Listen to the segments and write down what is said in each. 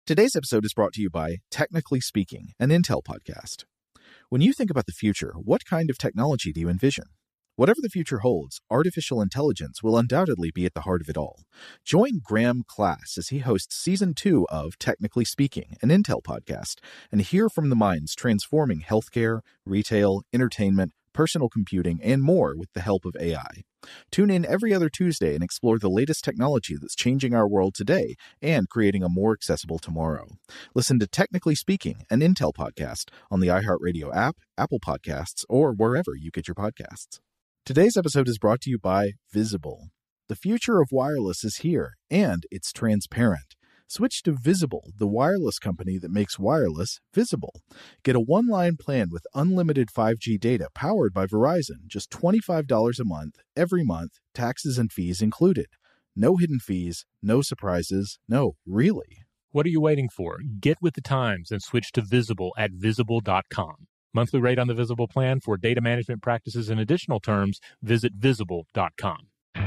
Today's episode is brought to you by Technically Speaking, an Intel podcast. When you think about the future, what kind of technology do you envision? Whatever the future holds, artificial intelligence will undoubtedly be at the heart of it all. Join Graham Class as he hosts Season 2 of Technically Speaking, an Intel podcast, and hear from the minds transforming healthcare, retail, entertainment, personal computing, and more with the help of AI. Tune in every other Tuesday and explore the latest technology that's changing our world today and creating a more accessible tomorrow. Listen to Technically Speaking, an Intel podcast on the iHeartRadio app, Apple Podcasts, or wherever you get your podcasts. Today's episode is brought to you by Visible. The future of wireless is here, and it's transparent. Switch to Visible, the wireless company that makes wireless visible. Get a one-line plan with unlimited 5G data powered by Verizon, just $25 a month, every month, taxes and fees included. No hidden fees, no surprises, no, really. What are you waiting for? Get with the times and switch to Visible at Visible.com. Monthly rate on the Visible plan for data management practices and additional terms, visit Visible.com.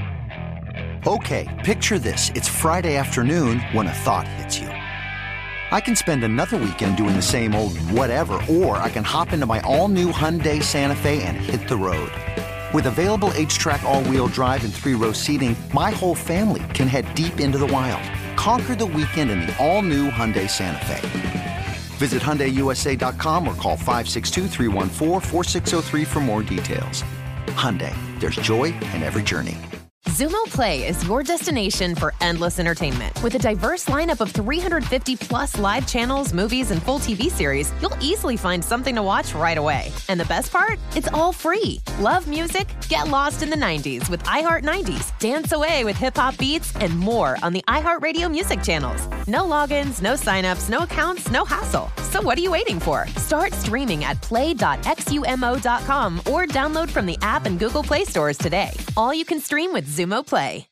Okay, picture this. It's Friday afternoon when a thought hits you. I can spend another weekend doing the same old whatever, or I can hop into my all-new Hyundai Santa Fe and hit the road. With available H-Track all-wheel drive and 3-row seating, my whole family can head deep into the wild. Conquer the weekend in the all-new Hyundai Santa Fe. Visit HyundaiUSA.com or call 562-314-4603 for more details. Hyundai, there's joy in every journey. Xumo Play is your destination for endless entertainment. With a diverse lineup of 350-plus live channels, movies, and full TV series, you'll easily find something to watch right away. And the best part? It's all free. Love music? Get lost in the 90s with iHeart 90s, dance away with hip-hop beats, and more on the iHeartRadio music channels. No logins, no signups, no accounts, no hassle. So what are you waiting for? Start streaming at play.xumo.com or download from the app and Google Play stores today. All you can stream with Xumo Play.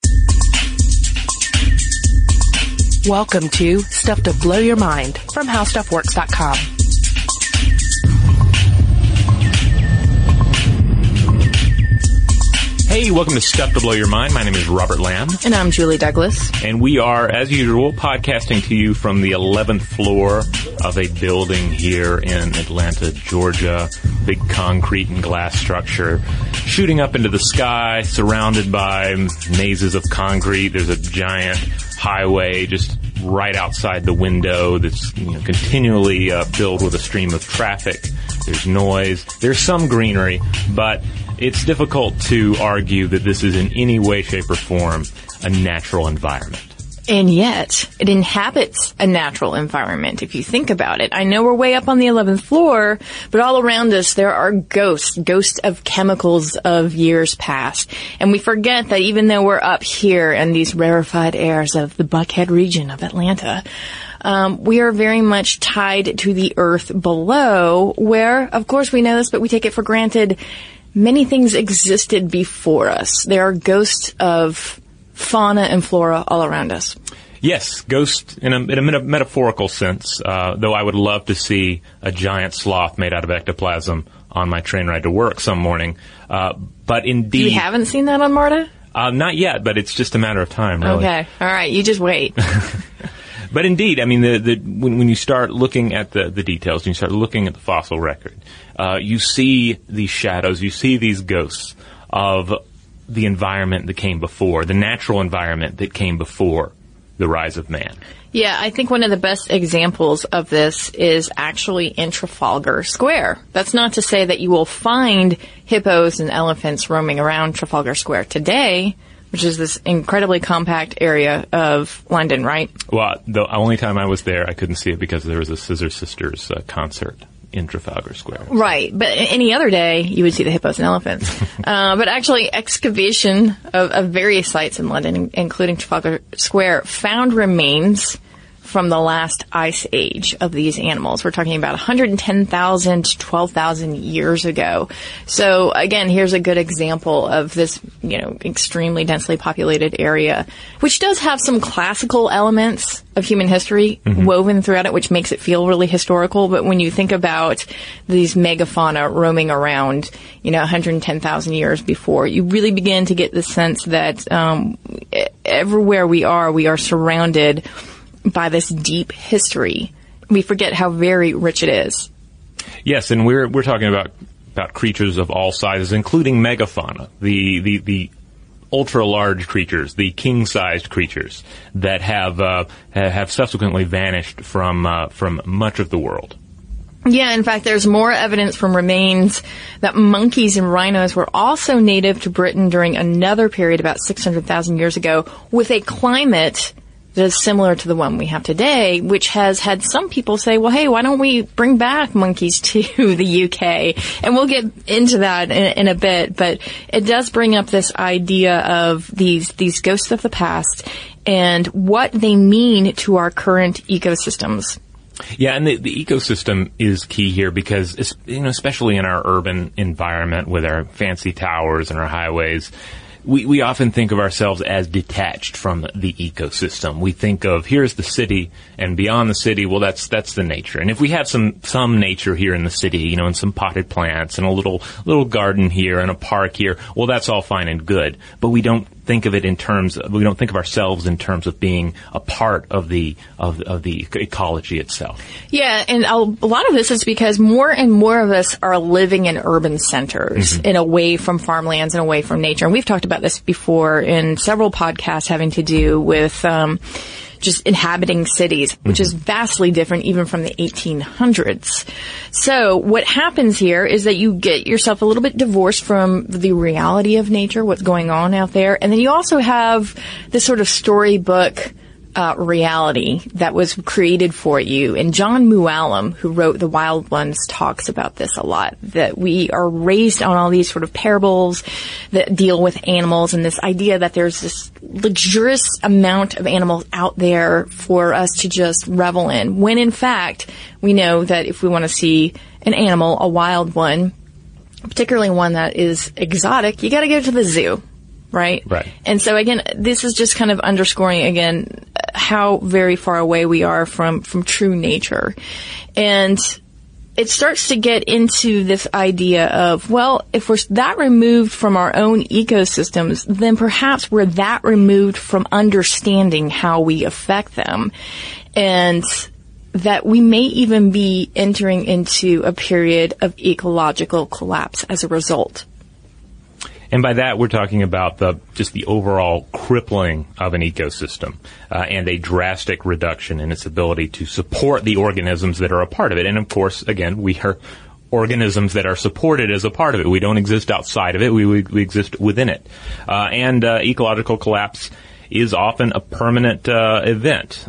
Welcome to Stuff to Blow Your Mind from HowStuffWorks.com. Hey, welcome to Stuff to Blow Your Mind. My name is Robert Lamb. And I'm Julie Douglas. And we are, as usual, podcasting to you from the 11th floor of a building here in Atlanta, Georgia. Big concrete and glass structure shooting up into the sky, surrounded by mazes of concrete. There's a giant highway just right outside the window that's continually filled with a stream of traffic. There's noise. There's some greenery, but it's difficult to argue that this is in any way, shape, or form a natural environment. And yet, it inhabits a natural environment, if you think about it. I know we're way up on the 11th floor, but all around us there are ghosts of chemicals of years past. And we forget that even though we're up here in these rarefied airs of the Buckhead region of Atlanta, we are very much tied to the earth below, where, of course, we know this, but we take it for granted. Many things existed before us. There are ghosts of fauna and flora all around us. Yes, ghost in a metaphorical sense, though I would love to see a giant sloth made out of ectoplasm on my train ride to work some morning. But indeed... You haven't seen that on MARTA? Not yet, but it's just a matter of time, really. Okay. All right. You just wait. But indeed, I mean, when you start looking at the details, when you start looking at the fossil record, you see these shadows, you see these ghosts of the environment that came before, the natural environment that came before the rise of man. Yeah, I think one of the best examples of this is actually in Trafalgar Square. That's not to say that you will find hippos and elephants roaming around Trafalgar Square today, which is this incredibly compact area of London, right? Well, the only time I was there, I couldn't see it because there was a Scissor Sisters concert in Trafalgar Square. Right, but any other day, you would see the hippos and elephants. But actually, excavation of various sites in London, including Trafalgar Square, found remains from the last ice age of these animals. We're talking about 110,000 to 12,000 years ago. So again, here's a good example of this, extremely densely populated area, which does have some classical elements of human history woven throughout it, which makes it feel really historical. But when you think about these megafauna roaming around, 110,000 years before, you really begin to get the sense that everywhere we are surrounded by this deep history. We forget how very rich it is. Yes, and we're talking about creatures of all sizes, including megafauna, the ultra-large creatures, the king-sized creatures that have subsequently vanished from much of the world. Yeah, in fact, there's more evidence from remains that monkeys and rhinos were also native to Britain during another period about 600,000 years ago, with a climate that is similar to the one we have today, which has had some people say, well, hey, why don't we bring back monkeys to the UK? And we'll get into that in a bit, but it does bring up this idea of these ghosts of the past and what they mean to our current ecosystems. Yeah, and the ecosystem is key here because, especially in our urban environment with our fancy towers and our highways, we often think of ourselves as detached from the ecosystem. We think of, here's the city, and beyond the city, well, that's the nature. And if we have some nature here in the city, and some potted plants and a little garden here and a park here, well, that's all fine and good. But we don't think of ourselves in terms of being a part of the ecology itself. Yeah, and a lot of this is because more and more of us are living in urban centers and away from farmlands and away from nature. And we've talked about this before in several podcasts having to do with just inhabiting cities, which is vastly different even from the 1800s. So what happens here is that you get yourself a little bit divorced from the reality of nature, what's going on out there, and then you also have this sort of storybook reality that was created for you. And John Mooallem, who wrote The Wild Ones, talks about this a lot, that we are raised on all these sort of parables that deal with animals and this idea that there's this luxurious amount of animals out there for us to just revel in, when in fact we know that if we want to see an animal, a wild one, particularly one that is exotic, you got to go to the zoo. Right? Right. And so again, this is just kind of underscoring again how very far away we are from true nature. And it starts to get into this idea of, well, if we're that removed from our own ecosystems, then perhaps we're that removed from understanding how we affect them. And that we may even be entering into a period of ecological collapse as a result. And by that, we're talking about just the overall crippling of an ecosystem and a drastic reduction in its ability to support the organisms that are a part of it. And of course, again, we are organisms that are supported as a part of it. We don't exist outside of it. We exist within it. And ecological collapse is often a permanent event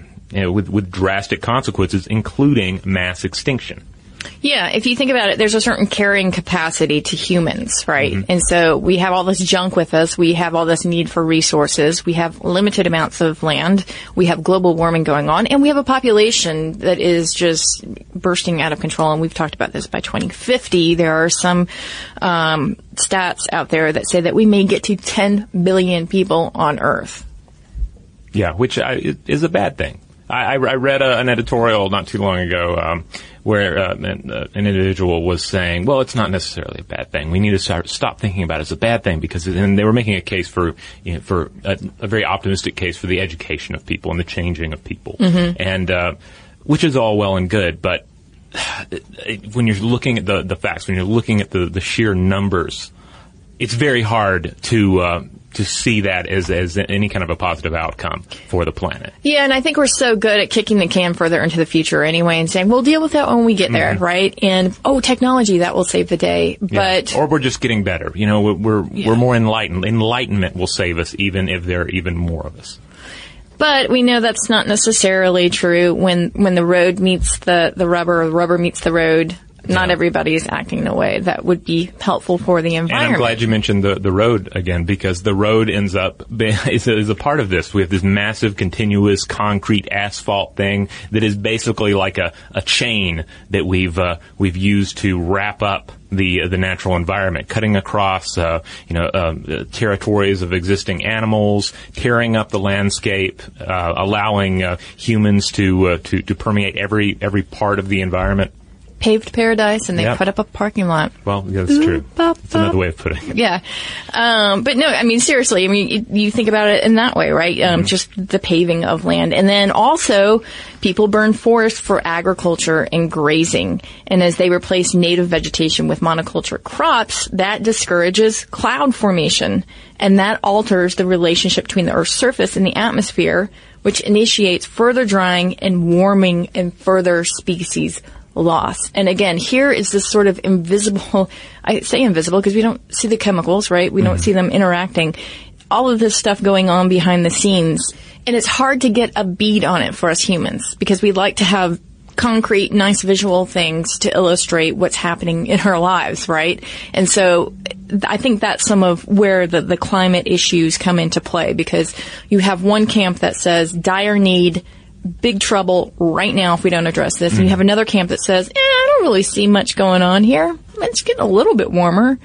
with drastic consequences, including mass extinction. Yeah, if you think about it, there's a certain carrying capacity to humans, right? Mm-hmm. And so we have all this junk with us. We have all this need for resources. We have limited amounts of land. We have global warming going on. And we have a population that is just bursting out of control. And we've talked about this. By 2050, there are some stats out there that say that we may get to 10 billion people on Earth. Yeah, which is a bad thing. I read an editorial not too long ago where an individual was saying, well, it's not necessarily a bad thing. We need to stop thinking about it as a bad thing and they were making a case for a very optimistic case for the education of people and the changing of people. Mm-hmm. And which is all well and good, but when you're looking at the facts, when you're looking at the sheer numbers, it's very hard to see that as any kind of a positive outcome for the planet. Yeah, and I think we're so good at kicking the can further into the future anyway and saying, we'll deal with that when we get there, right? And, technology, that will save the day. But or we're just getting better. We're more enlightened. Enlightenment will save us even if there are even more of us. But we know that's not necessarily true when the road meets the rubber, or the rubber meets the road. Not everybody is acting in a way that would be helpful for the environment. And I'm glad you mentioned the road again, because the road ends up is a part of this. We have this massive continuous concrete asphalt thing that is basically like a chain that we've used to wrap up the natural environment, cutting across territories of existing animals, tearing up the landscape, allowing humans to permeate every part of the environment. paved paradise and they put up a parking lot. Well, yeah, that's true. That's another way of putting it. Yeah. But no, I mean, seriously, I mean, you think about it in that way, right? Just the paving of land. And then also people burn forests for agriculture and grazing. And as they replace native vegetation with monoculture crops, that discourages cloud formation. And that alters the relationship between the Earth's surface and the atmosphere, which initiates further drying and warming and further species loss. And again, here is this sort of invisible, I say invisible because we don't see the chemicals, right? We don't see them interacting. All of this stuff going on behind the scenes. And it's hard to get a bead on it for us humans because we like to have concrete, nice visual things to illustrate what's happening in our lives, right? And so I think that's some of where the climate issues come into play, because you have one camp that says dire need, big trouble right now if we don't address this. And you have another camp that says, I don't really see much going on here. It's getting a little bit warmer.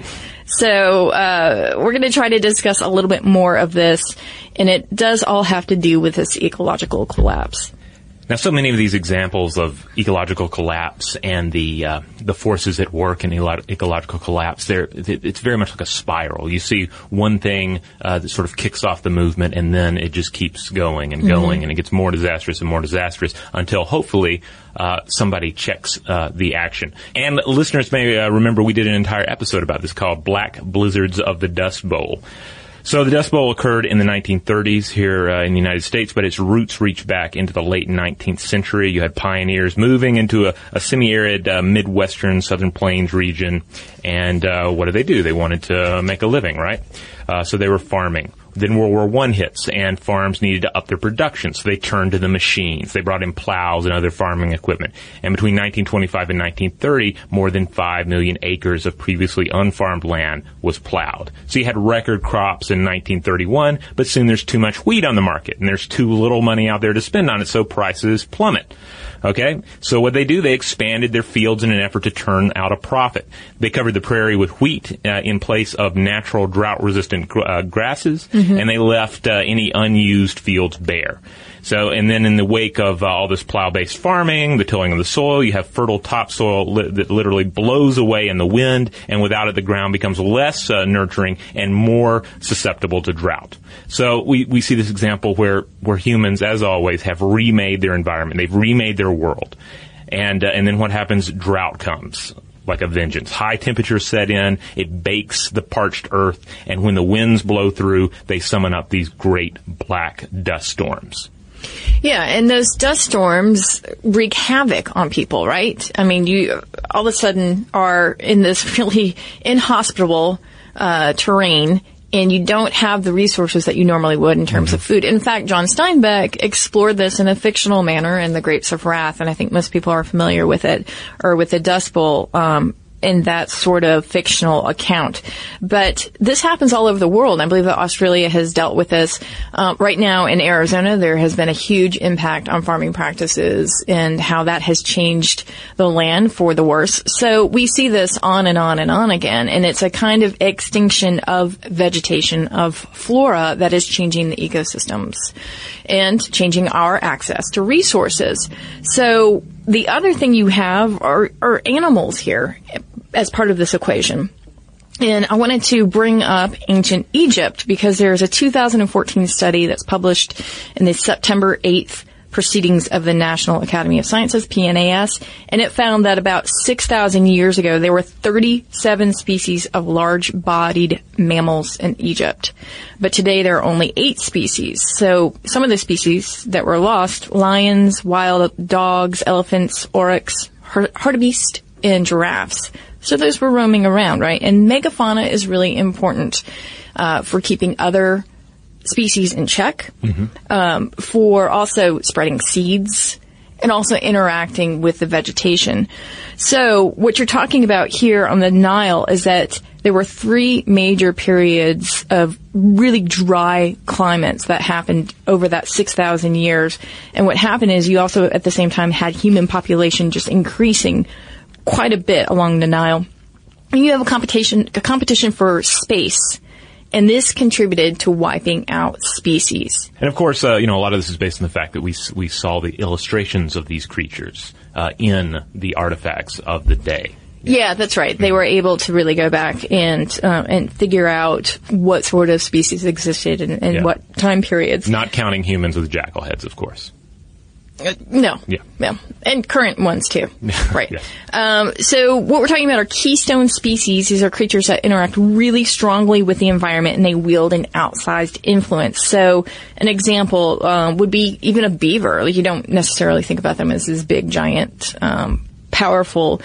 So we're going to try to discuss a little bit more of this, and it does all have to do with this ecological collapse. Now, so many of these examples of ecological collapse and the forces at work in ecological collapse, it's very much like a spiral. You see one thing that sort of kicks off the movement, and then it just keeps going and going, and it gets more disastrous and more disastrous until hopefully somebody checks the action. And listeners may remember we did an entire episode about this called Black Blizzards of the Dust Bowl. So the Dust Bowl occurred in the 1930s here in the United States, but its roots reach back into the late 19th century. You had pioneers moving into a semi-arid Midwestern Southern Plains region, and what did they do? They wanted to make a living, right? So they were farming. Then World War I hits, and farms needed to up their production, so they turned to the machines. They brought in plows and other farming equipment. And between 1925 and 1930, more than 5 million acres of previously unfarmed land was plowed. So you had record crops in 1931, but soon there's too much wheat on the market, and there's too little money out there to spend on it, so prices plummet. Okay? So what they do, they expanded their fields in an effort to turn out a profit. They covered the prairie with wheat in place of natural drought-resistant grasses, and they left any unused fields bare. So, and then in the wake of all this plow-based farming, the tilling of the soil, you have fertile topsoil that literally blows away in the wind, and without it, the ground becomes less nurturing and more susceptible to drought. So we see this example where humans, as always, have remade their environment. They've remade their world. And then what happens? Drought comes like a vengeance. High temperatures set in, it bakes the parched earth, and when the winds blow through, they summon up these great black dust storms. Yeah, and those dust storms wreak havoc on people, right? I mean, you all of a sudden are in this really inhospitable terrain, and you don't have the resources that you normally would in terms of food. In fact, John Steinbeck explored this in a fictional manner in The Grapes of Wrath, and I think most people are familiar with it, or with the Dust Bowl, in that sort of fictional account. But this happens all over the world. I believe that Australia has dealt with this. Right now in Arizona, there has been a huge impact on farming practices and how that has changed the land for the worse. So we see this on and on and on again, and it's a kind of extinction of vegetation, of flora that is changing the ecosystems and changing our access to resources. So the other thing you have are animals here as part of this equation. And I wanted to bring up ancient Egypt because there's a 2014 study that's published in the September 8th Proceedings of the National Academy of Sciences, PNAS, and it found that about 6,000 years ago, there were 37 species of large-bodied mammals in Egypt. But today, there are only 8 species. So some of the species that were lost, lions, wild dogs, elephants, oryx, hartebeest, and giraffes. So those were roaming around, right? And megafauna is really important for keeping other species in check, for also spreading seeds, and also interacting with the vegetation. So what you're talking about here on the Nile is that there were 3 major periods of really dry climates that happened over that 6,000 years. And what happened is you also at the same time had human population just increasing quite a bit along the Nile. And you have a competition for space And this contributed to wiping out species. And of course, a lot of this is based on the fact that we saw the illustrations of these creatures in the artifacts of the day. Yeah, that's right. They were able to really go back and figure out what sort of species existed and what time periods. Not counting humans with jackal heads, of course. No. Yeah. And current ones, too. Right. Yeah. So what we're talking about are keystone species. These are creatures that interact really strongly with the environment, and they wield an outsized influence. So an example would be even a beaver. Like, you don't necessarily think about them as these big, giant, powerful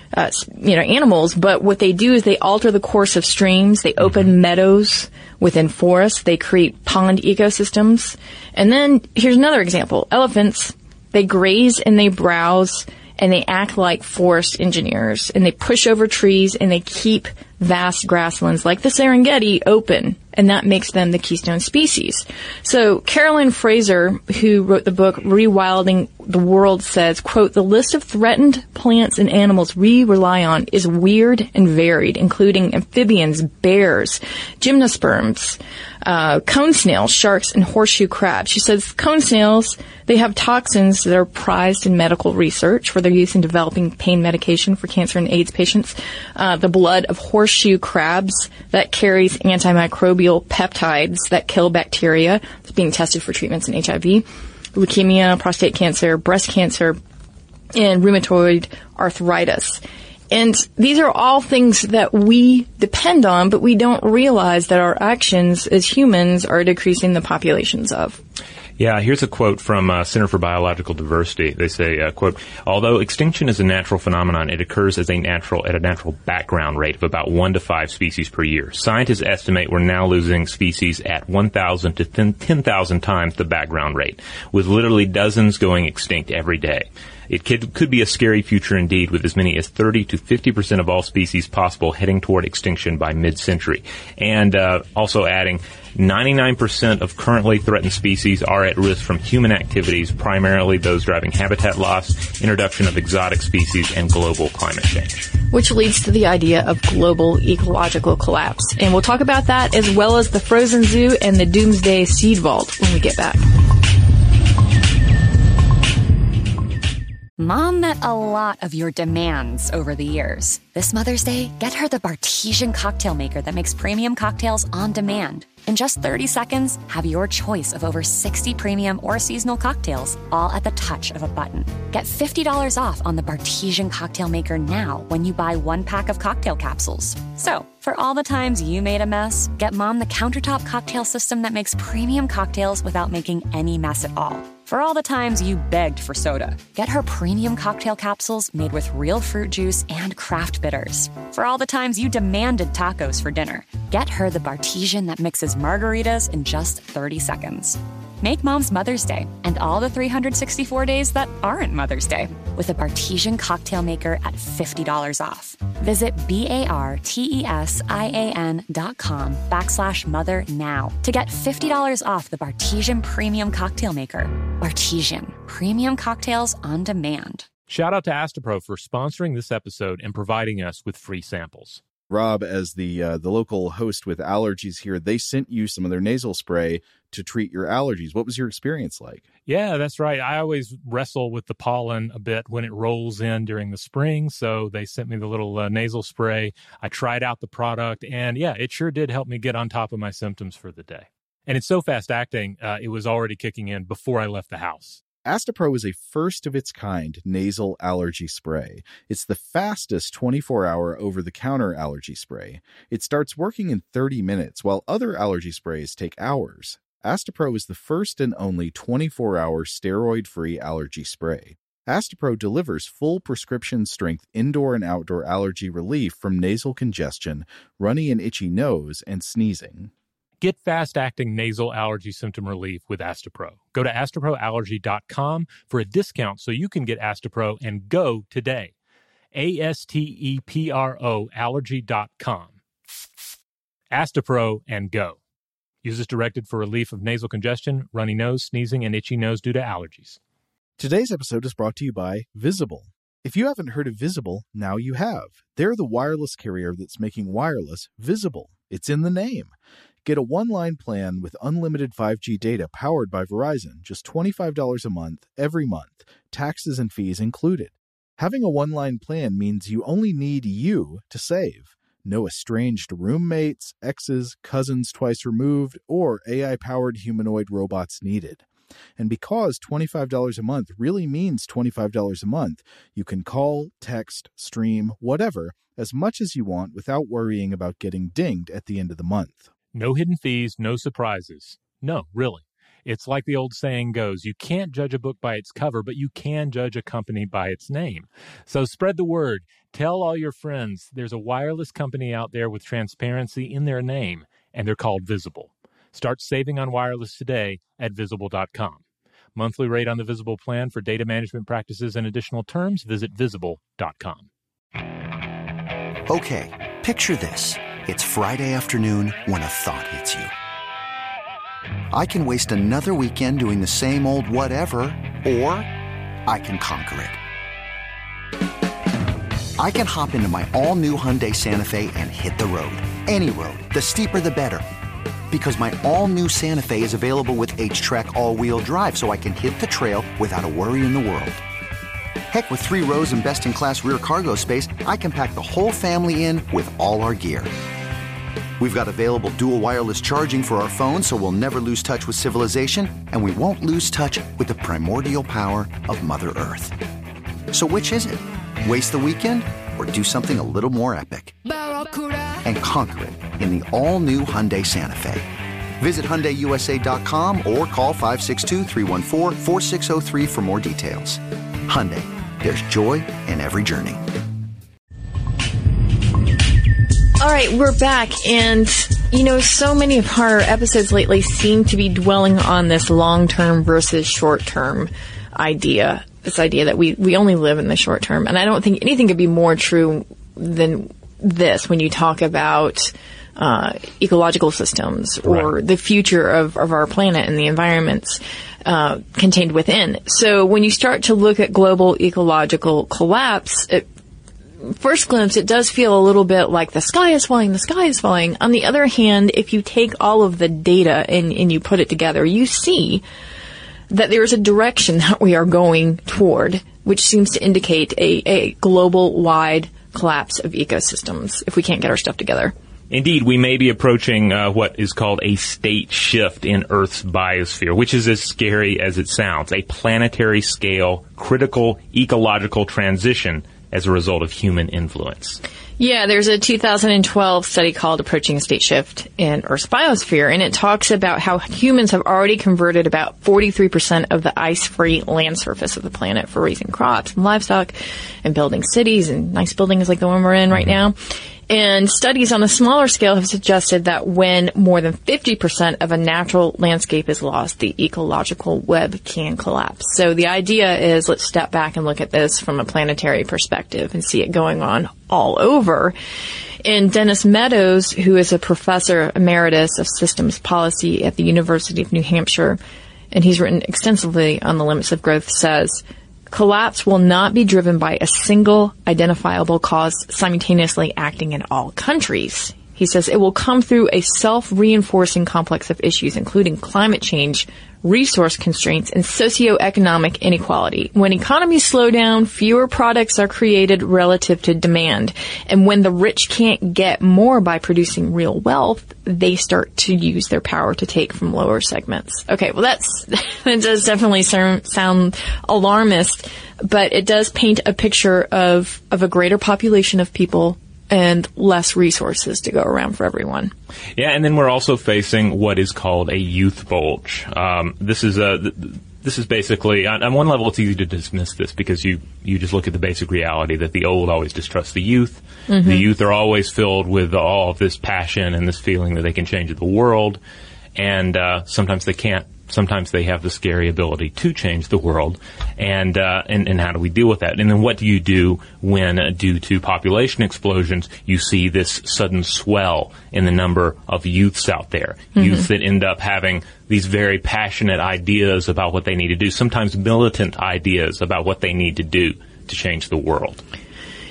animals, but what they do is they alter the course of streams. They open meadows within forests. They create pond ecosystems. And then here's another example. Elephants, they graze and they browse and they act like forest engineers, and they push over trees and they keep vast grasslands like the Serengeti open, and that makes them the keystone species. So Carolyn Fraser, who wrote the book Rewilding the World, says, quote, "The list of threatened plants and animals we rely on is weird and varied, including amphibians, bears, gymnosperms, cone snails, sharks, and horseshoe crabs." She says cone snails, they have toxins that are prized in medical research for their use in developing pain medication for cancer and AIDS patients. The blood of horseshoe crabs that carries antimicrobial peptides that kill bacteria. It's being tested for treatments in HIV, leukemia, prostate cancer, breast cancer, and rheumatoid arthritis. And these are all things that we depend on, but we don't realize that our actions as humans are decreasing the populations of. Yeah, here's a quote from Center for Biological Diversity. They say, quote, "Although extinction is a natural phenomenon, it occurs at a natural background rate of about 1 to 5 species per year. Scientists estimate we're now losing species at 1,000 to 10,000 times the background rate, with literally dozens going extinct every day. It could be a scary future indeed, with as many as 30 to 50% of all species possible heading toward extinction by mid-century." And also adding, 99% of currently threatened species are at risk from human activities, primarily those driving habitat loss, introduction of exotic species, and global climate change. Which leads to the idea of global ecological collapse. And we'll talk about that as well as the frozen zoo and the doomsday seed vault when we get back. Mom met a lot of your demands over the years. This Mother's Day, get her the Bartesian cocktail maker that makes premium cocktails on demand. In just 30 seconds, have your choice of over 60 premium or seasonal cocktails, all at the touch of a button. Get $50 off on the Bartesian cocktail maker now when you buy 1 pack of cocktail capsules. So, for all the times you made a mess, get Mom the countertop cocktail system that makes premium cocktails without making any mess at all. For all the times you begged for soda, get her premium cocktail capsules made with real fruit juice and craft bitters. For all the times you demanded tacos for dinner, get her the Bartesian that mixes margaritas in just 30 seconds. Make Mom's Mother's Day and all the 364 days that aren't Mother's Day with a Bartesian cocktail maker at $50 off. Visit BARTESIAN.com/mother now to get $50 off the Bartesian Premium Cocktail Maker. Bartesian, premium cocktails on demand. Shout out to Astepro for sponsoring this episode and providing us with free samples. Rob, as the local host with allergies here, they sent you some of their nasal spray to treat your allergies. What was your experience like? Yeah, that's right. I always wrestle with the pollen a bit when it rolls in during the spring, so they sent me the little nasal spray. I tried out the product, and yeah, it sure did help me get on top of my symptoms for the day. And it's so fast-acting, it was already kicking in before I left the house. Astepro is a first-of-its-kind nasal allergy spray. It's the fastest 24-hour over-the-counter allergy spray. It starts working in 30 minutes, while other allergy sprays take hours. Astepro is the first and only 24-hour steroid-free allergy spray. Astepro delivers full prescription-strength indoor and outdoor allergy relief from nasal congestion, runny and itchy nose, and sneezing. Get fast-acting nasal allergy symptom relief with Astepro. Go to asteproallergy.com for a discount so you can get Astepro and go today. ASTEPRO allergy.com. Astepro and go. Use as directed for relief of nasal congestion, runny nose, sneezing, and itchy nose due to allergies. Today's episode is brought to you by Visible. If you haven't heard of Visible, now you have. They're the wireless carrier that's making wireless visible. It's in the name. Get a one-line plan with unlimited 5G data powered by Verizon, just $25 a month, every month, taxes and fees included. Having a one-line plan means you only need you to save. No estranged roommates, exes, cousins twice removed, or AI-powered humanoid robots needed. And because $25 a month really means $25 a month, you can call, text, stream, whatever, as much as you want without worrying about getting dinged at the end of the month. No hidden fees, no surprises. No, really. It's like the old saying goes, you can't judge a book by its cover, but you can judge a company by its name. So spread the word. Tell all your friends there's a wireless company out there with transparency in their name, and they're called Visible. Start saving on wireless today at Visible.com. Monthly rate on the Visible plan for data management practices and additional terms, visit Visible.com. Okay, picture this. It's Friday afternoon when a thought hits you. I can waste another weekend doing the same old whatever, or I can conquer it. I can hop into my all-new Hyundai Santa Fe and hit the road. Any road. The steeper, the better. Because my all-new Santa Fe is available with H-Track all-wheel drive, so I can hit the trail without a worry in the world. Heck, with 3 rows and best-in-class rear cargo space, I can pack the whole family in with all our gear. We've got available dual wireless charging for our phones, so we'll never lose touch with civilization, and we won't lose touch with the primordial power of Mother Earth. So which is it? Waste the weekend or do something a little more epic? And conquer it in the all-new Hyundai Santa Fe. Visit HyundaiUSA.com or call 562-314-4603 for more details. Hyundai, there's joy in every journey. All right, we're back, and, so many of our episodes lately seem to be dwelling on this long-term versus short-term idea, this idea that we only live in the short term. And I don't think anything could be more true than this when you talk about ecological systems or the future of our planet and the environments contained within. So when you start to look at global ecological collapse, first glimpse, it does feel a little bit like the sky is falling, the sky is falling. On the other hand, if you take all of the data and you put it together, you see that there is a direction that we are going toward, which seems to indicate a global-wide collapse of ecosystems if we can't get our stuff together. Indeed, we may be approaching what is called a state shift in Earth's biosphere, which is as scary as it sounds, a planetary-scale, critical ecological transition as a result of human influence. Yeah, there's a 2012 study called Approaching a State Shift in Earth's Biosphere, and it talks about how humans have already converted about 43% of the ice-free land surface of the planet for raising crops and livestock and building cities and nice buildings like the one we're in right now. And studies on a smaller scale have suggested that when more than 50% of a natural landscape is lost, the ecological web can collapse. So the idea is, let's step back and look at this from a planetary perspective and see it going on all over. And Dennis Meadows, who is a professor emeritus of systems policy at the University of New Hampshire, and he's written extensively on the limits of growth, says, collapse will not be driven by a single identifiable cause simultaneously acting in all countries. He says it will come through a self-reinforcing complex of issues, including climate change, resource constraints, and socioeconomic inequality. When economies slow down, fewer products are created relative to demand. And when the rich can't get more by producing real wealth, they start to use their power to take from lower segments. Okay, well that does definitely sound alarmist, but it does paint a picture of a greater population of people and less resources to go around for everyone. Yeah, and then we're also facing what is called a youth bulge. This is basically, on one level, it's easy to dismiss this because you just look at the basic reality that the old always distrust the youth. Mm-hmm. The youth are always filled with all of this passion and this feeling that they can change the world, and sometimes they can't. Sometimes they have the scary ability to change the world, and how do we deal with that? And then what do you do when, due to population explosions, you see this sudden swell in the number of youths out there? Mm-hmm. Youth that end up having these very passionate ideas about what they need to do, sometimes militant ideas about what they need to do to change the world.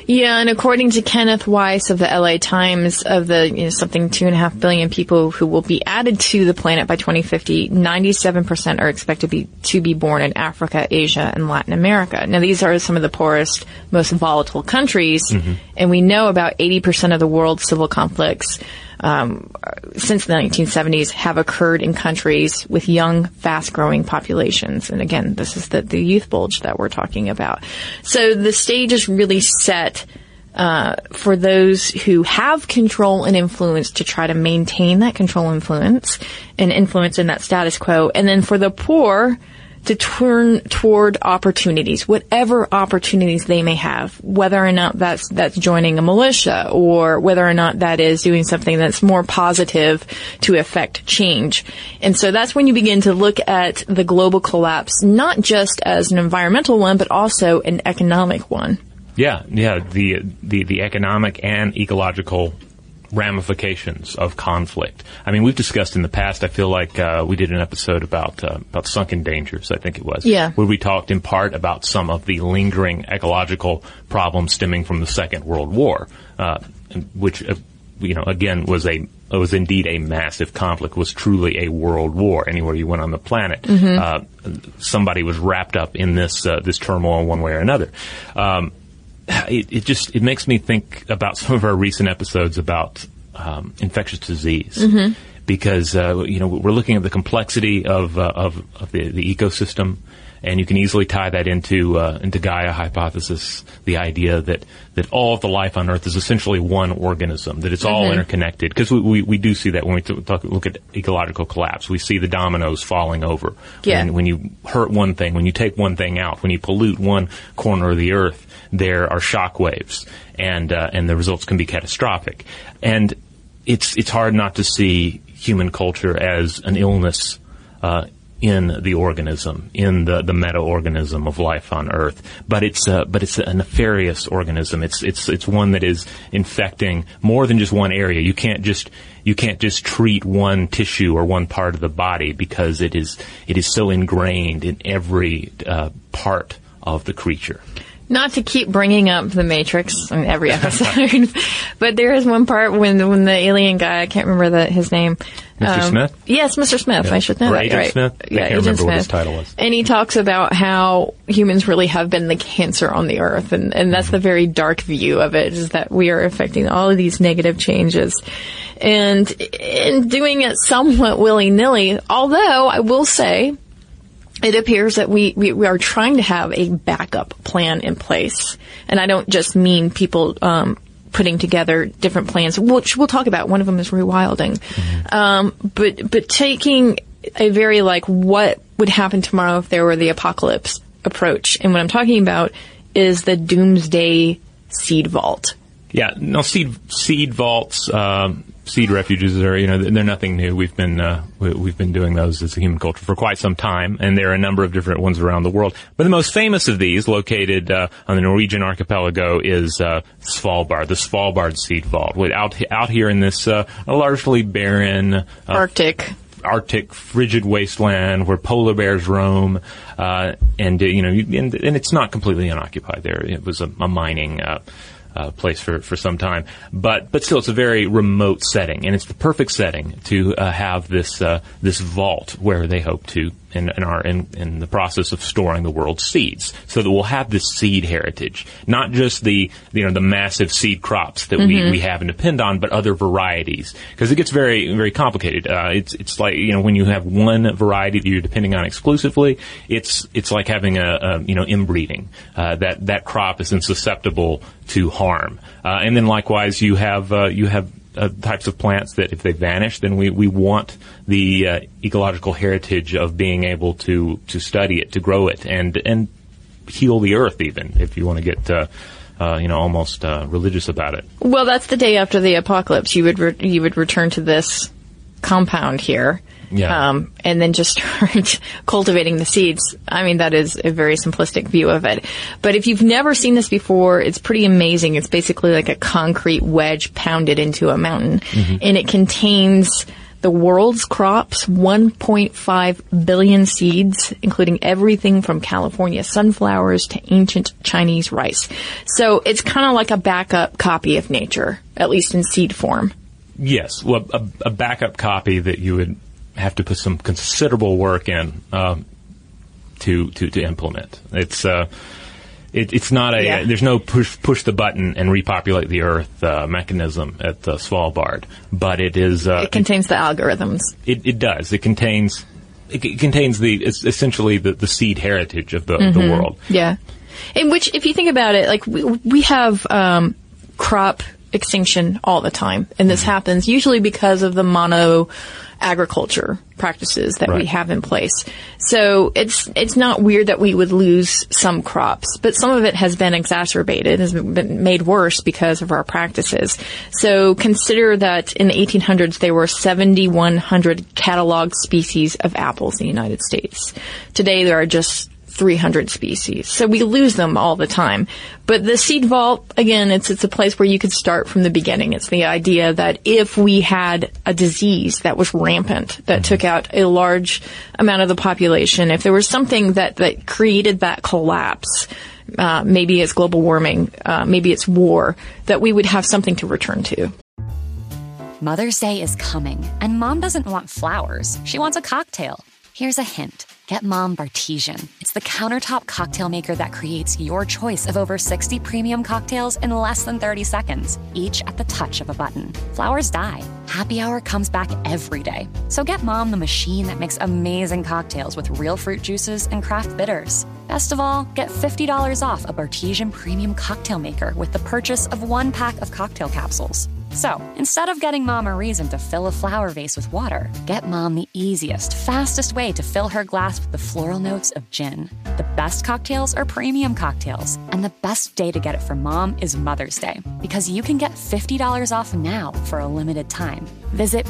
Yeah, and according to Kenneth Weiss of the LA Times, of the something 2.5 billion people who will be added to the planet by 2050, 97% are expected to be born in Africa, Asia, and Latin America. Now, these are some of the poorest, most volatile countries, and we know about 80% of the world's civil conflicts since the 1970s have occurred in countries with young, fast-growing populations. And again, this is the youth bulge that we're talking about. So the stage is really set for those who have control and influence to try to maintain that control and influence in that status quo. And then for the poor to turn toward opportunities, whatever opportunities they may have, whether or not that's joining a militia, or whether or not that is doing something that's more positive to affect change. And so that's when you begin to look at the global collapse, not just as an environmental one, but also an economic one. Yeah, the economic and ecological ramifications of conflict. I mean, we've discussed in the past, I feel like we did an episode about sunken dangers, I think it was. Yeah. Where we talked in part about some of the lingering ecological problems stemming from the Second World War, which, again, was indeed a massive conflict, was truly a world war. Anywhere you went on the planet, somebody was wrapped up in this turmoil one way or another. It makes me think about some of our recent episodes about infectious disease, because we're looking at the complexity of the ecosystem, and you can easily tie that into Gaia hypothesis, the idea that all of the life on Earth is essentially one organism, that it's all interconnected. Because we do see that when we look at ecological collapse, we see the dominoes falling over. Yeah. When you hurt one thing, when you take one thing out, when you pollute one corner of the Earth, there are shock waves, and the results can be catastrophic. And it's hard not to see human culture as an illness in the organism, in the meta-organism of life on Earth. But it's a nefarious organism. It's one that is infecting more than just one area. You can't just treat one tissue or one part of the body, because it is so ingrained in every part of the creature. Not to keep bringing up The Matrix in every episode, but there is one part when the alien guy, I can't remember his name. Mr. Smith? Yes, Mr. Smith. Yeah. I should know that. Agent right. Smith? Yeah, I can't remember what his title was. And he talks about how humans really have been the cancer on the Earth, and that's the very dark view of it, is that we are affecting all of these negative changes. And in doing it somewhat willy-nilly, although I will say, it appears that we are trying to have a backup plan in place. And I don't just mean people putting together different plans, which we'll talk about. One of them is rewilding. But taking a very, what would happen tomorrow if there were the apocalypse approach. And what I'm talking about is the doomsday seed vault. Yeah, no, seed vaults, seed refuges are, they're nothing new. We've been doing those as a human culture for quite some time, and there are a number of different ones around the world. But the most famous of these, located on the Norwegian archipelago, is Svalbard, the Svalbard seed vault. Out here in this largely barren Arctic frigid wasteland where polar bears roam, and it's not completely unoccupied there. It was a mining place for some time, but still, it's a very remote setting, and it's the perfect setting to have this vault where they hope to and are in the process of storing the world's seeds, so that we'll have this seed heritage, not just the massive seed crops that we have and depend on, but other varieties, because it gets very, very complicated. It's like, when you have one variety that you're depending on exclusively, it's like having inbreeding. That crop is susceptible to harm, and then likewise you have types of plants that if they vanish, then we want the ecological heritage of being able to study it, to grow it, and heal the earth, even if you want to get almost religious about it. Well, that's the day after the apocalypse. You would return to this compound here. Yeah. And then just start cultivating the seeds. I mean, that is a very simplistic view of it. But if you've never seen this before, it's pretty amazing. It's basically like a concrete wedge pounded into a mountain. And it contains the world's crops, 1.5 billion seeds, including everything from California sunflowers to ancient Chinese rice. So it's kind of like a backup copy of nature, at least in seed form. Yes, well, a backup copy that you would have to put some considerable work in to implement. It's not a there's no push the button and repopulate the earth mechanism at Svalbard, but it is it contains the algorithms. It does. It contains it's essentially the seed heritage of the world. Yeah, in which, if you think about it, like we have crop extinction all the time, and this happens usually because of the mono agriculture practices that we have in place. So it's not weird that we would lose some crops, but some of it has been exacerbated, has been made worse because of our practices. So consider that in the 1800s there were 7,100 cataloged species of apples in the United States. Today there are just 300 species. So we lose them all the time. But the seed vault, again, it's a place where you could start from the beginning. It's the idea that if we had a disease that was rampant, that took out a large amount of the population, if there was something that created that collapse, maybe it's global warming, maybe it's war, that we would have something to return to. Mother's Day is coming, and Mom doesn't want flowers. She wants a cocktail. Here's a hint. Get Mom Bartesian. It's the countertop cocktail maker that creates your choice of over 60 premium cocktails in less than 30 seconds, each at the touch of a button. Flowers die. Happy Hour comes back every day. So get Mom the machine that makes amazing cocktails with real fruit juices and craft bitters. Best of all, get $50 off a Bartesian premium cocktail maker with the purchase of 1 pack of cocktail capsules. So, instead of getting Mom a reason to fill a flower vase with water, get Mom the easiest, fastest way to fill her glass with the floral notes of gin. The best cocktails are premium cocktails, and the best day to get it for Mom is Mother's Day, because you can get $50 off now for a limited time. Visit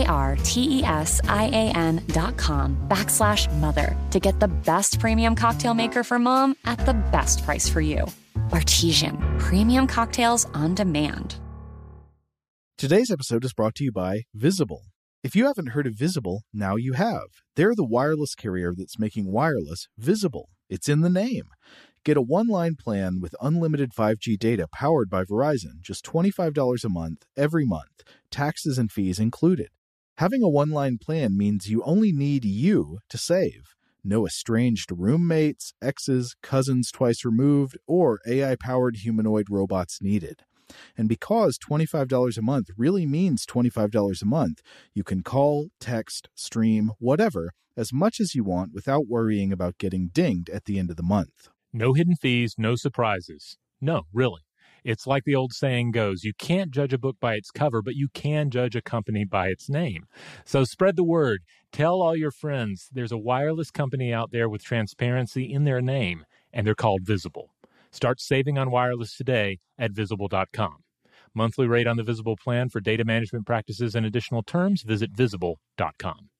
BARTESIAN.com/mother to get the best premium cocktail maker for Mom at the best price for you. Bartesian, premium cocktails on demand. Today's episode is brought to you by Visible. If you haven't heard of Visible, now you have. They're the wireless carrier that's making wireless visible. It's in the name. Get a one-line plan with unlimited 5G data powered by Verizon, just $25 a month, every month, taxes and fees included. Having a one-line plan means you only need you to save. No estranged roommates, exes, cousins twice removed, or AI-powered humanoid robots needed. And because $25 a month really means $25 a month, you can call, text, stream, whatever, as much as you want without worrying about getting dinged at the end of the month. No hidden fees, no surprises. No, really. It's like the old saying goes, you can't judge a book by its cover, but you can judge a company by its name. So spread the word. Tell all your friends there's a wireless company out there with transparency in their name, and they're called Visible. Start saving on wireless today at Visible.com. Monthly rate on the Visible plan for data management practices and additional terms, visit Visible.com.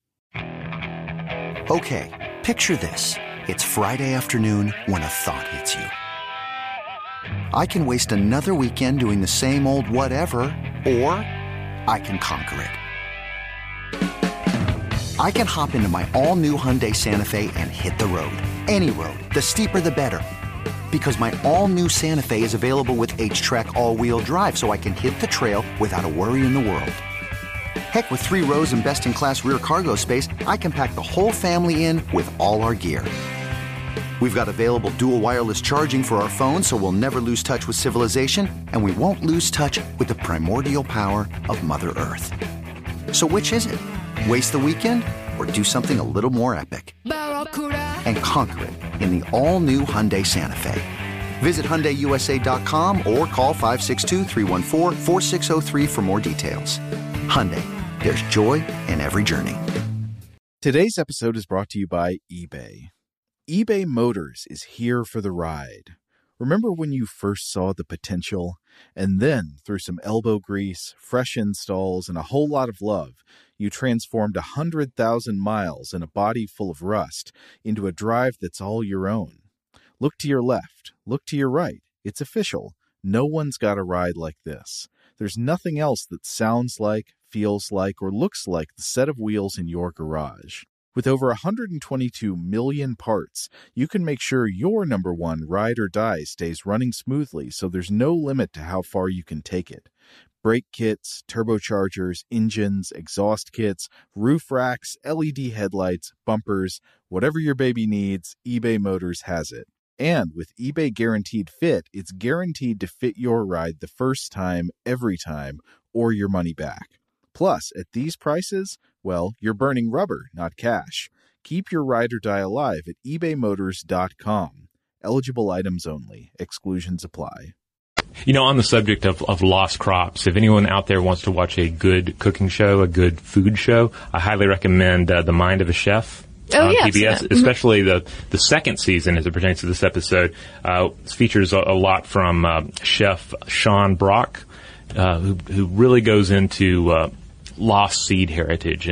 Okay, picture this. It's Friday afternoon when a thought hits you. I can waste another weekend doing the same old whatever, or I can conquer it. I can hop into my all-new Hyundai Santa Fe and hit the road. Any road. The steeper, the better. Because my all-new Santa Fe is available with H-Track all-wheel drive, so I can hit the trail without a worry in the world. Heck, with 3 rows and best-in-class rear cargo space, I can pack the whole family in with all our gear. We've got available dual wireless charging for our phones, so we'll never lose touch with civilization, and we won't lose touch with the primordial power of Mother Earth. So which is it? Waste the weekend or do something a little more epic? And conquer it in the all-new Hyundai Santa Fe. Visit HyundaiUSA.com or call 562-314-4603 for more details. Hyundai, there's joy in every journey. Today's episode is brought to you by eBay. eBay Motors is here for the ride. Remember when you first saw the potential? And then, through some elbow grease, fresh installs, and a whole lot of love, you transformed 100,000 miles and a body full of rust into a drive that's all your own. Look to your left. Look to your right. It's official. No one's got a ride like this. There's nothing else that sounds like, feels like, or looks like the set of wheels in your garage. With over 122 million parts, you can make sure your number one ride or die stays running smoothly, so there's no limit to how far you can take it. Brake kits, turbochargers, engines, exhaust kits, roof racks, LED headlights, bumpers, whatever your baby needs, eBay Motors has it. And with eBay Guaranteed Fit, it's guaranteed to fit your ride the first time, every time, or your money back. Plus, at these prices, well, you're burning rubber, not cash. Keep your ride or die alive at ebaymotors.com. Eligible items only. Exclusions apply. You know, on the subject of lost crops, if anyone out there wants to watch a good cooking show, a good food show, I highly recommend The Mind of a Chef. On PBS, especially the second season as it pertains to this episode, features a lot from Chef Sean Brock, who really goes into lost seed heritage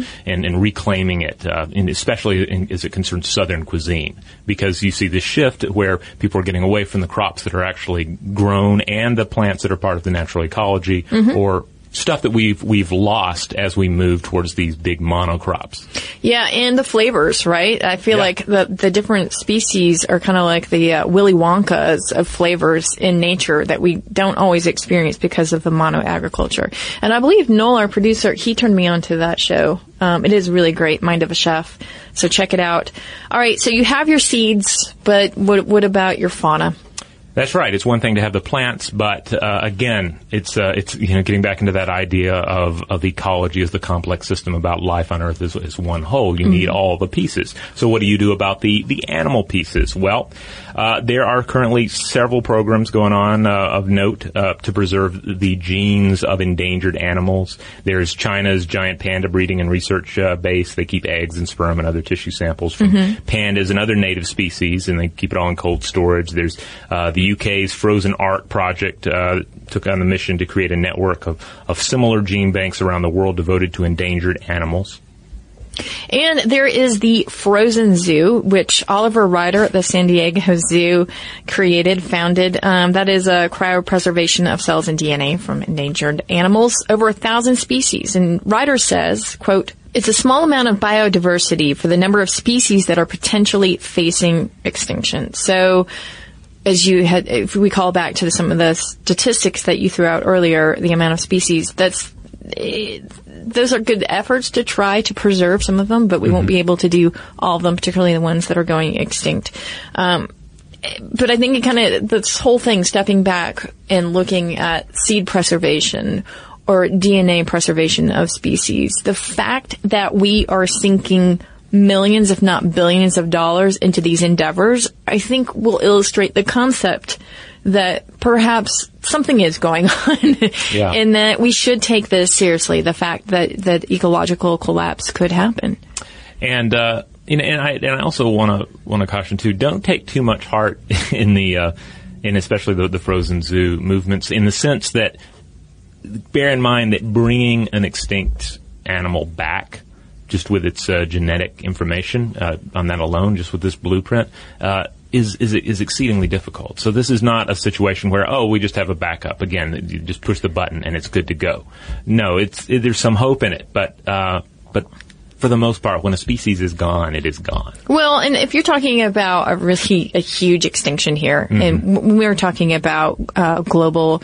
and reclaiming it, and especially as it concerns Southern cuisine, because you see the shift where people are getting away from the crops that are actually grown and the plants that are part of the natural ecology, or stuff that we've lost as we move towards these big monocrops. Yeah, and the flavors, right? I feel like the different species are kind of like the Willy Wonkas of flavors in nature that we don't always experience because of the mono-agriculture. And I believe Noel, our producer, he turned me on to that show. It is really great, Mind of a Chef. So check it out. All right, so you have your seeds, but what about your fauna? That's right. It's one thing to have the plants, but again, it's getting back into that idea of ecology as the complex system about life on Earth as one whole. You need all the pieces. So what do you do about the animal pieces? Well, there are currently several programs going on of note to preserve the genes of endangered animals. There's China's giant panda breeding and research base. They keep eggs and sperm and other tissue samples from pandas and other native species, and they keep it all in cold storage. There's the UK's Frozen Art Project took on the mission to create a network of similar gene banks around the world devoted to endangered animals. And there is the Frozen Zoo, which Oliver Ryder at the San Diego Zoo founded. That is a cryopreservation of cells and DNA from endangered animals, over 1,000 species. And Ryder says, quote, "It's a small amount of biodiversity for the number of species that are potentially facing extinction." So, if we call back to some of the statistics that you threw out earlier, the amount of species, those are good efforts to try to preserve some of them, but we won't be able to do all of them, particularly the ones that are going extinct. But I think this whole thing, stepping back and looking at seed preservation or DNA preservation of species, the fact that we are sinking millions, if not billions of dollars into these endeavors, I think will illustrate the concept that perhaps something is going on and that we should take this seriously, the fact that ecological collapse could happen. And I also want to caution too, don't take too much heart in especially the Frozen Zoo movements, in the sense that bear in mind that bringing an extinct animal back just with its genetic information on that alone, just with this blueprint, is exceedingly difficult. So this is not a situation where, we just have a backup. Again, you just push the button and it's good to go. No, there's some hope in it, but for the most part, when a species is gone, it is gone. Well, and if you're talking about a huge extinction here, and when we're talking about global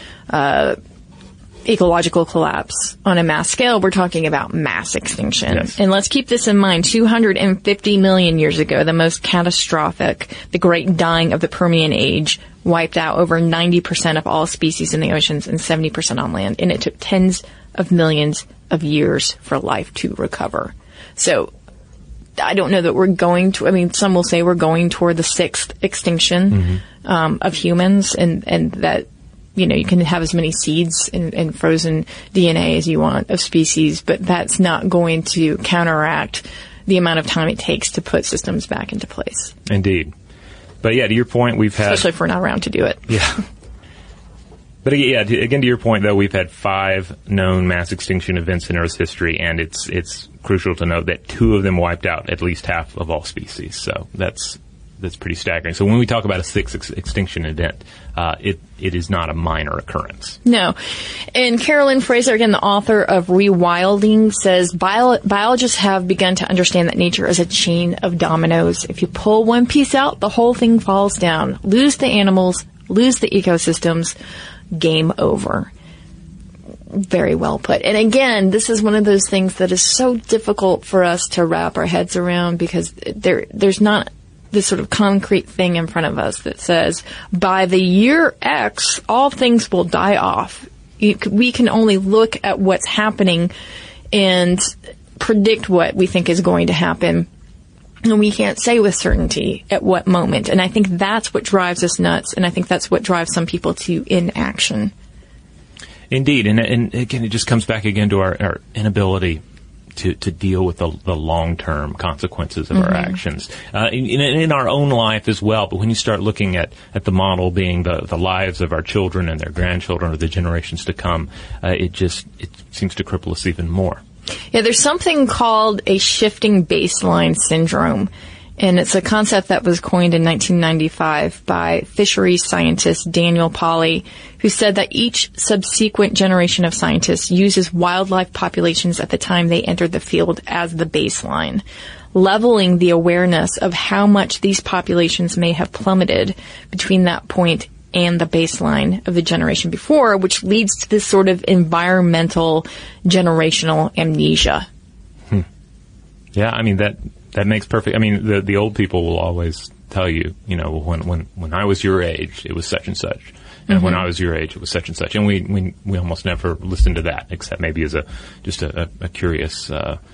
ecological collapse on a mass scale, we're talking about mass extinction. Yes. And let's keep this in mind. 250 million years ago, the most catastrophic, the Great Dying of the Permian Age, wiped out over 90% of all species in the oceans and 70% on land. And it took tens of millions of years for life to recover. So I don't know that we're going to, some will say we're going toward the sixth extinction of humans, and that, you can have as many seeds and frozen DNA as you want of species, but that's not going to counteract the amount of time it takes to put systems back into place. Indeed. But to your point, especially if we're not around to do it. Yeah. But again, to your point, though, we've had 5 known mass extinction events in Earth's history, and it's crucial to note that 2 of them wiped out at least half of all species. So that's that's pretty staggering. So when we talk about a sixth extinction event, it is not a minor occurrence. No. And Carolyn Fraser, again, the author of Rewilding, says biologists have begun to understand that nature is a chain of dominoes. If you pull one piece out, the whole thing falls down. Lose the animals, lose the ecosystems, game over. Very well put. And again, this is one of those things that is so difficult for us to wrap our heads around, because there's not this sort of concrete thing in front of us that says by the year X, all things will die off. We can only look at what's happening and predict what we think is going to happen. And we can't say with certainty at what moment. And I think that's what drives us nuts. And I think that's what drives some people to inaction. Indeed, and again, it just comes back again to our inability to deal with the long-term consequences of our actions in our own life as well. But when you start looking at the model being the lives of our children and their grandchildren or the generations to come, it seems to cripple us even more. Yeah, there's something called a shifting baseline syndrome. And it's a concept that was coined in 1995 by fisheries scientist Daniel Pauly, who said that each subsequent generation of scientists uses wildlife populations at the time they entered the field as the baseline, leveling the awareness of how much these populations may have plummeted between that point and the baseline of the generation before, which leads to this sort of environmental generational amnesia. Yeah, I mean, that makes perfect. I mean, the old people will always tell you, when I was your age, it was such and such, and when I was your age, it was such and such, and we almost never listen to that, except maybe as just a curious,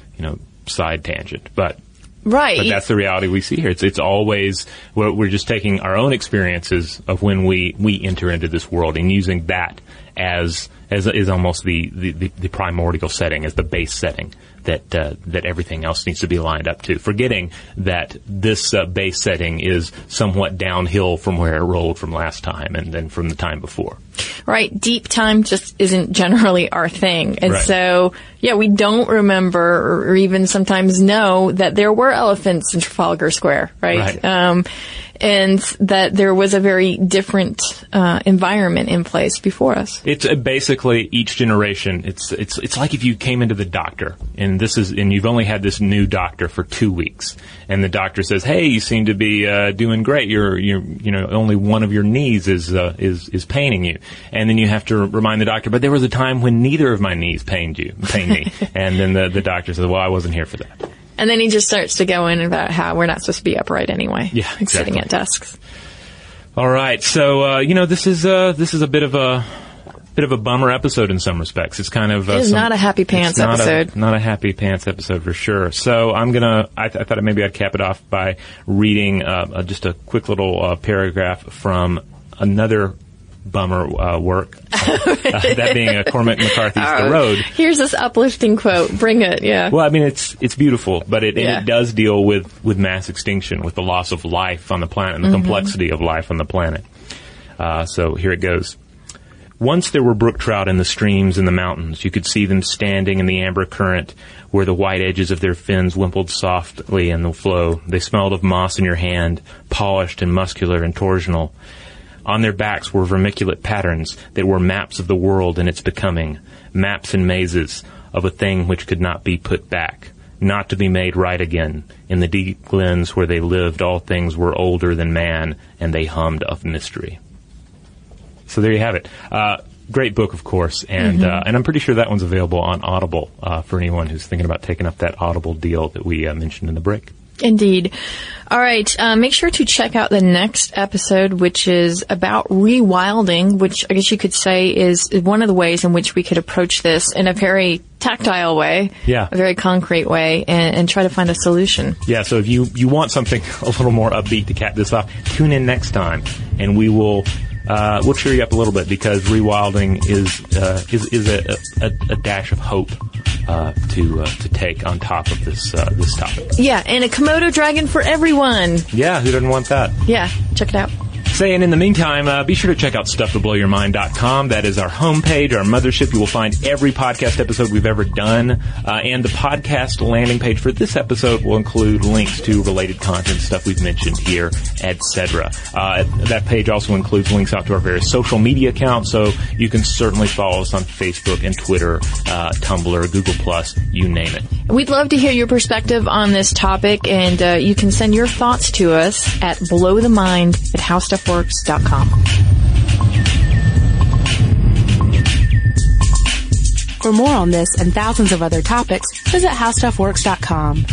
side tangent, but. Right. But that's the reality we see here. It's always, we're just taking our own experiences of when we enter into this world and using that as is almost the primordial setting, as the base setting that everything else needs to be lined up to, forgetting that this base setting is somewhat downhill from where it rolled from last time and then from the time before. Right. Deep time just isn't generally our thing. And so, yeah, we don't remember or even sometimes know that there were elephants in Trafalgar Square, right? And that there was a very different environment in place before us. It's basically each generation. It's like if you came into the doctor and you've only had this new doctor for 2 weeks, and the doctor says, "Hey, you seem to be doing great. You're only one of your knees is paining you," and then you have to remind the doctor, "But there was a time when neither of my knees pained me," and then the doctor says, "Well, I wasn't here for that." And then he just starts to go in about how we're not supposed to be upright anyway. Yeah, exactly. Sitting at desks. All right, so this is a bit of a bummer episode in some respects. It's kind of it's not a happy pants episode. Not a happy pants episode for sure. So I thought maybe I'd cap it off by reading just a quick little paragraph from another bummer work, that being Cormac McCarthy's The Road. Here's this uplifting quote. Bring it, yeah. Well, I mean, it's beautiful, but it does deal with mass extinction, with the loss of life on the planet and the complexity of life on the planet. So here it goes. Once there were brook trout in the streams in the mountains. You could see them standing in the amber current where the white edges of their fins wimpled softly in the flow. They smelled of moss in your hand, polished and muscular and torsional. On their backs were vermiculate patterns that were maps of the world and its becoming, maps and mazes of a thing which could not be put back, not to be made right again. In the deep glens where they lived, all things were older than man, and they hummed of mystery. So there you have it. Great book, of course, and I'm pretty sure that one's available on Audible for anyone who's thinking about taking up that Audible deal that we mentioned in the break. Indeed. All right. Make sure to check out the next episode, which is about rewilding, which I guess you could say is one of the ways in which we could approach this in a very tactile way, a very concrete way, and try to find a solution. Yeah. So if you want something a little more upbeat to cap this off, tune in next time, and we'll cheer you up a little bit, because rewilding is a dash of hope to take on top of this topic. Yeah, and a Komodo dragon for everyone. Yeah, who doesn't want that? Yeah, check it out. Say, and in the meantime, be sure to check out StuffToBlowYourMind.com. That is our homepage, our mothership. You will find every podcast episode we've ever done, and the podcast landing page for this episode will include links to related content, stuff we've mentioned here, etc. That page also includes links out to our various social media accounts, so you can certainly follow us on Facebook and Twitter, Tumblr, Google+, you name it. We'd love to hear your perspective on this topic, and you can send your thoughts to us at blowthemind@howstuffworks.com. For more on this and thousands of other topics, visit howstuffworks.com.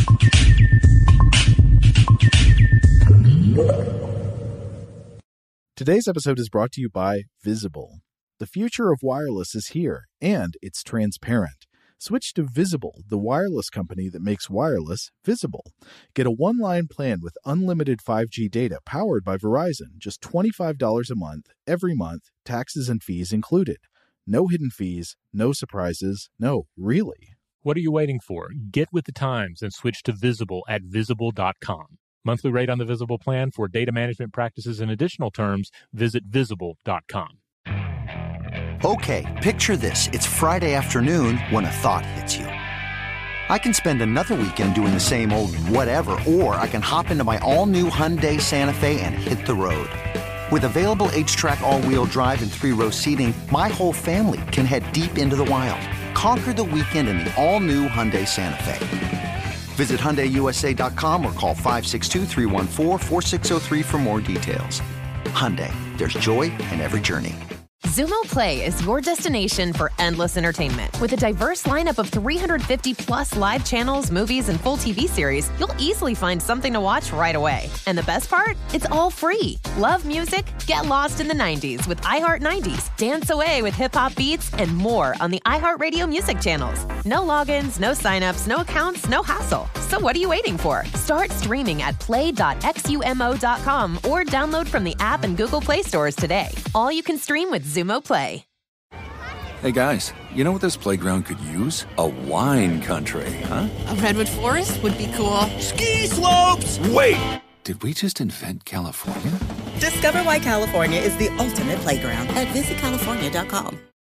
Today's episode is brought to you by Visible. The future of wireless is here, and it's transparent. Switch to Visible, the wireless company that makes wireless visible. Get a one-line plan with unlimited 5G data powered by Verizon, just $25 a month, every month, taxes and fees included. No hidden fees, no surprises, no, really. What are you waiting for? Get with the times and switch to Visible at Visible.com. Monthly rate on the Visible plan. For data management practices and additional terms, visit Visible.com. Okay, picture this. It's Friday afternoon when a thought hits you. I can spend another weekend doing the same old whatever, or I can hop into my all-new Hyundai Santa Fe and hit the road. With available H-Track all-wheel drive and 3-row seating, my whole family can head deep into the wild. Conquer the weekend in the all-new Hyundai Santa Fe. Visit HyundaiUSA.com or call 562-314-4603 for more details. Hyundai, there's joy in every journey. Xumo Play is your destination for endless entertainment. With a diverse lineup of 350-plus live channels, movies, and full TV series, you'll easily find something to watch right away. And the best part? It's all free. Love music? Get lost in the 90s with iHeart 90s. Dance away with hip-hop beats and more on the iHeartRadio music channels. No logins, no signups, no accounts, no hassle. So what are you waiting for? Start streaming at play.xumo.com or download from the app and Google Play stores today. All you can stream with Xumo Play. Hey guys, you know what this playground could use? A wine country, huh? A redwood forest would be cool. Ski slopes! Wait! Did we just invent California? Discover why California is the ultimate playground at visitcalifornia.com.